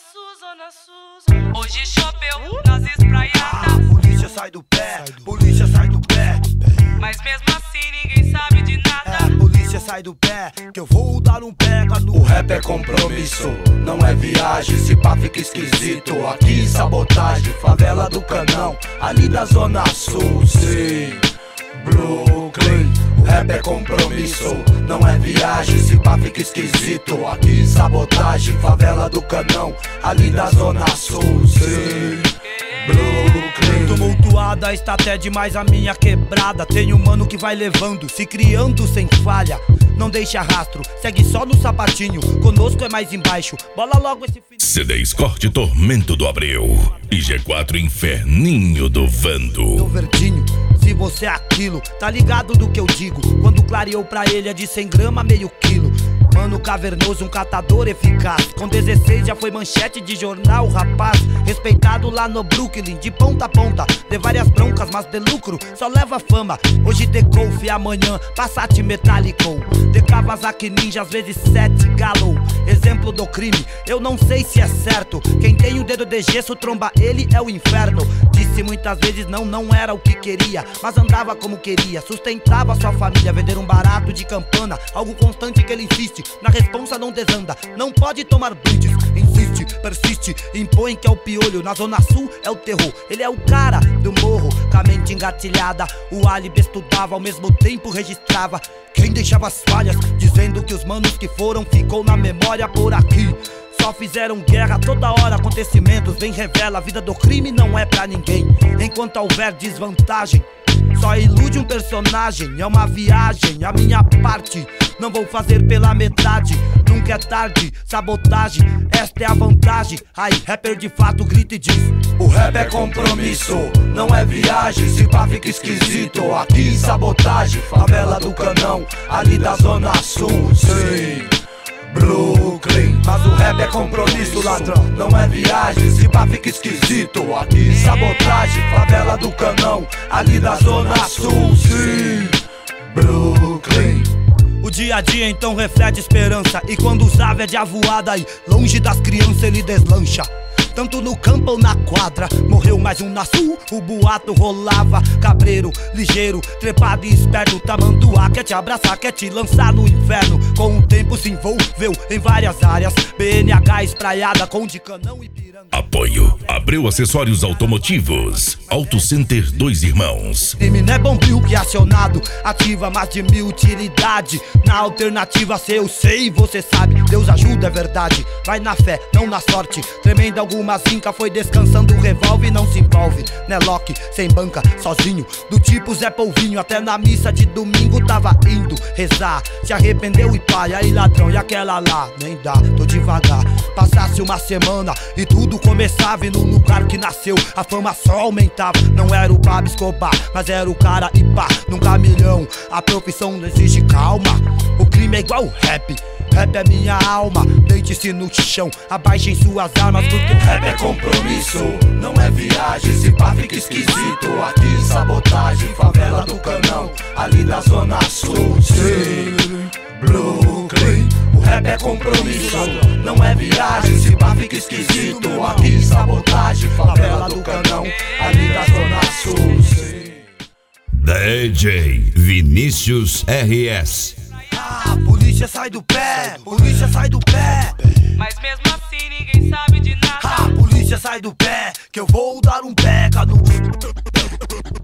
Zona Sul. Hoje choveu nas espraiadas. Polícia sai do pé, polícia sai do pé. Mas mesmo assim ninguém sabe de nada. Polícia sai do pé, que eu vou dar um pega no. O rap é compromisso, não é viagem. Se pá fica esquisito, aqui sabotagem. Favela do Canão, ali da Zona Sul. Sim, Brooklyn. O rap é compromisso, não é viagem. Se pá fica esquisito, aqui sabotagem. Favela do Canão, ali da Zona Sul. Sim, Brooklyn. Tumultuada está até demais a minha quebrada. Tem um mano que vai levando, se criando sem falha. Não deixa rastro, segue só no sapatinho. Conosco é mais embaixo, bola logo esse filho. C10 Corte Tormento do Abreu e G4 Inferninho do Vando. Meu verdinho, se você é aquilo, tá ligado do que eu digo. Quando clareou pra ele é de 100 gramas, meio quilo. Mano cavernoso, um catador eficaz. Com 16 já foi manchete de jornal, rapaz. Respeitado lá no Brooklyn, de ponta a ponta. De várias broncas, mas de lucro, só leva fama. Hoje de Golf, amanhã Passat Metallico. De Kawasaki Ninja, às vezes 7 Galo. Exemplo do crime, eu não sei se é certo. Quem tem o dedo de gesso, tromba ele é o inferno. Disse muitas vezes não era o que queria, mas andava como queria, sustentava sua família. Vender um barato de campana, algo constante que ele insiste. Na responsa não desanda, não pode tomar brindes. Insiste, persiste, impõe que é o piolho. Na Zona Sul é o terror, ele é o cara do morro. Com a mente engatilhada, o álibi estudava, ao mesmo tempo registrava quem deixava as falhas, dizendo que os manos que foram ficou na memória por aqui. Só fizeram guerra toda hora, acontecimentos vem revela. A vida do crime não é pra ninguém, enquanto houver desvantagem. Só ilude um personagem, é uma viagem. A minha parte, não vou fazer pela metade. Nunca é tarde, sabotagem, esta é a vantagem. Aí, rapper de fato grita e diz: o rap é compromisso, não é viagem. Se pá fica esquisito, aqui sabotagem. Favela do Canão, ali da Zona Sul. Sim, Brooklyn. Mas o rap é compromisso, ladrão, não é viagem. Se pá fica esquisito, aqui sabotagem. Favela do Canão, ali da Zona Sul. Sim, Brooklyn. O dia a dia então reflete esperança. E quando usava é de avoada e longe das crianças ele deslancha. Tanto no campo ou na quadra, morreu mais um na sul, o boato rolava. Cabreiro, ligeiro, trepado e esperto. Tamanduá quer te abraçar, quer te lançar no inferno. Com o tempo se envolveu em várias áreas. BNH espraiada com de Canão e Piranga. Apoio Abreu Acessórios Automotivos, Auto Center Dois Irmãos. Crime não é bombril que acionado, ativa mais de 1000 utilidade. Na alternativa se eu sei, você sabe, Deus ajuda, é verdade. Vai na fé, não na sorte. Tremenda alguma zinca, foi descansando o revólver e não se envolve. Né Loki, sem banca, sozinho, do tipo Zé Polvinho. Até na missa de domingo tava indo rezar. Se arrependeu e pai, aí ladrão, e aquela lá? Nem dá, tô devagar. Passasse uma semana e tudo começava. E no lugar que nasceu, a fama só aumentava. Não era o Pablo Escobar, mas era o cara e pá. Num caminhão, a profissão não exige calma. O crime é igual o rap, rap é minha alma. Deite-se no chão, abaixem suas armas, porque rap é compromisso, não é viagem. Se pá fica esquisito, aqui sabotagem. Favela do Canão, ali da Zona Sul. Sim, Brooklyn. O rap é compromisso, não é viagem. Se pá fica esquisito, aqui sabotagem. Favela do Canão, ali da Zona Sul. Sim. DJ Vinícius RS. Polícia sai do pé, polícia sai do pé. Mas mesmo assim ninguém sabe de nada. Polícia sai do pé, que eu vou dar um pega no.